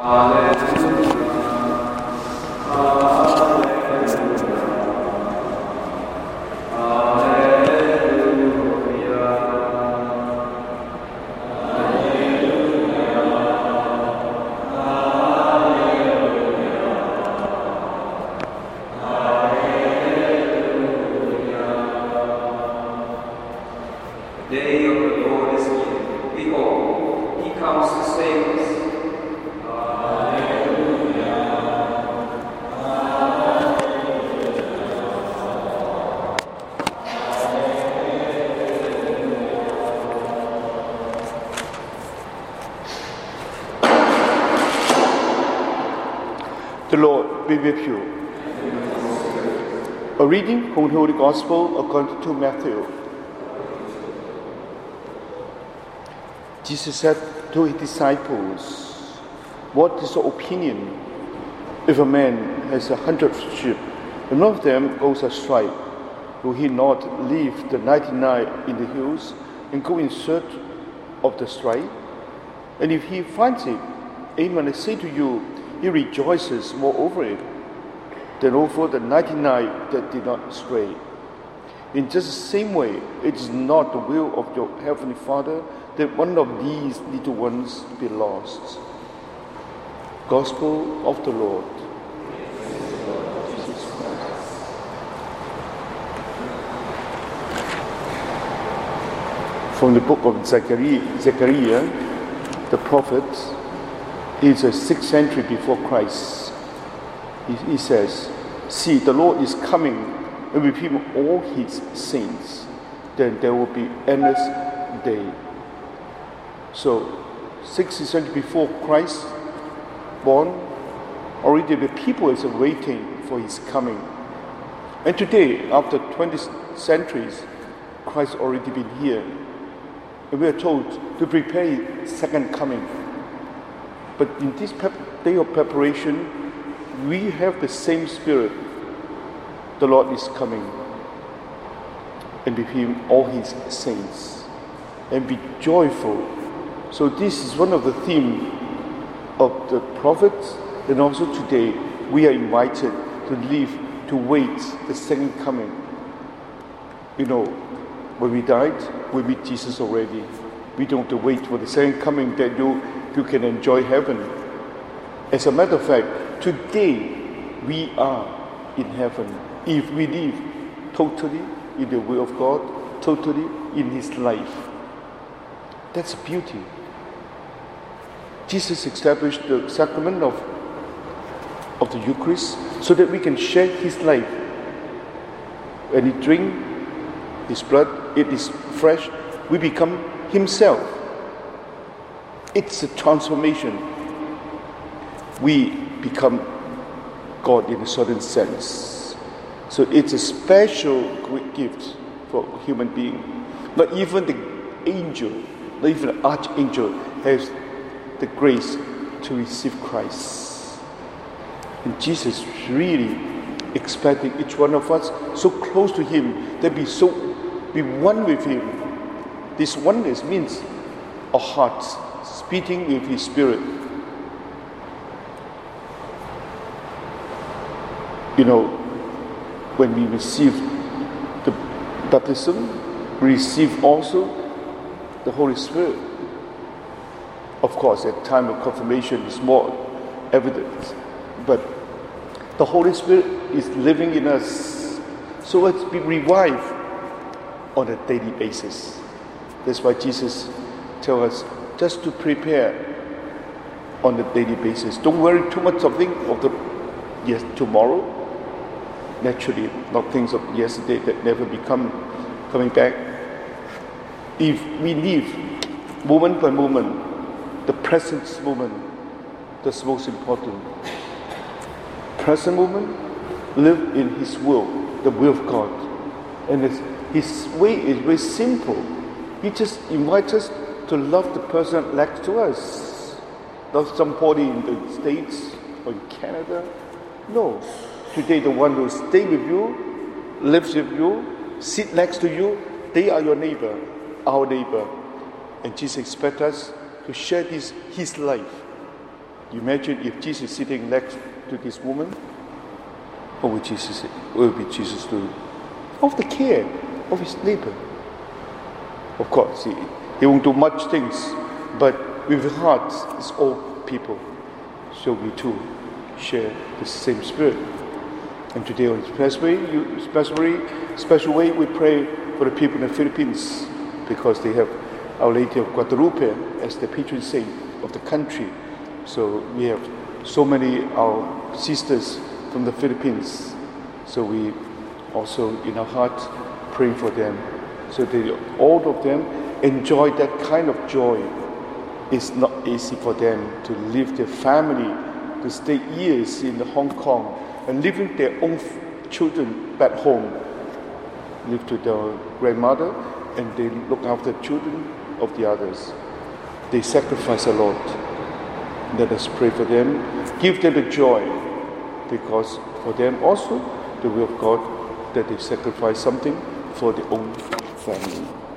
The Lord be with you. A reading from the Holy Gospel according to Matthew. Jesus said to his disciples, "What is your opinion if a man has 100 sheep and one of them goes astray? Will he not leave the 99 in the hills and go in search of the stray? And if he finds it, amen, I say to you, he rejoices more over it than over the 99 that did not stray. In just the same way, it is not the will of your heavenly Father that one of these little ones be lost." Gospel of the Lord. Jesus Christ. From the book of Zechariah, the prophet, is the 6th century before Christ. He says, "See, the Lord is coming, and with him all his saints. Then there will be endless day." So, 6th century before Christ born, already the people is waiting for his coming. And today, after 20 centuries, Christ already been here. And we are told to prepare his second coming. But in this day of preparation, we have the same spirit. The Lord is coming, and with him all his saints, and be joyful. So this is one of the themes of the prophets, and also today we are invited to live, to wait the second coming. You know, when we died, we meet Jesus already. We don't have to wait for the second coming that you can enjoy heaven. As a matter of fact, today we are in heaven if we live totally in the will of God, totally in his life. That's beauty. Jesus established the sacrament of the Eucharist so that we can share his life. When we drink his blood, it is fresh, we become himself. It's a transformation. We become God in a certain sense. So it's a special great gift for a human being. Not even the angel, not even the archangel has the grace to receive Christ. And Jesus is really expecting each one of us so close to him that be one with him. This oneness means our hearts beating with his spirit. You know, when we receive the baptism, we receive also the Holy Spirit. Of course, at time of confirmation is more evident, but the Holy Spirit is living in us, so let's be revived on a daily basis. That's why Jesus tells us just to prepare on a daily basis. Don't worry too much of things of the tomorrow. Naturally, not things of yesterday that never become coming back. If we live moment by moment, the present moment, that's most important. Present moment, live in his will, the will of God. And his way is very simple. He just invites us to love the person next to us. Not somebody in the States or in Canada. No. Today the one who stays with you, lives with you, sit next to you, they are your neighbor, our neighbor. And Jesus expects us to share his life. Imagine if Jesus is sitting next to this woman, what will be Jesus doing? Of the care of his neighbor. Of course, he won't do much things, but with his heart, it's all people. So we too share the same spirit. And today on special way, we pray for the people in the Philippines because they have Our Lady of Guadalupe as the patron saint of the country. So we have so many our sisters from the Philippines. So we also in our heart pray for them. So that all of them enjoy that kind of joy. It's not easy for them to leave their family, to stay years in Hong Kong and leaving their own children back home. Live to their grandmother and they look after the children of the others. They sacrifice a lot. Let us pray for them. Give them the joy, because for them also the will of God that they sacrifice something for their own family.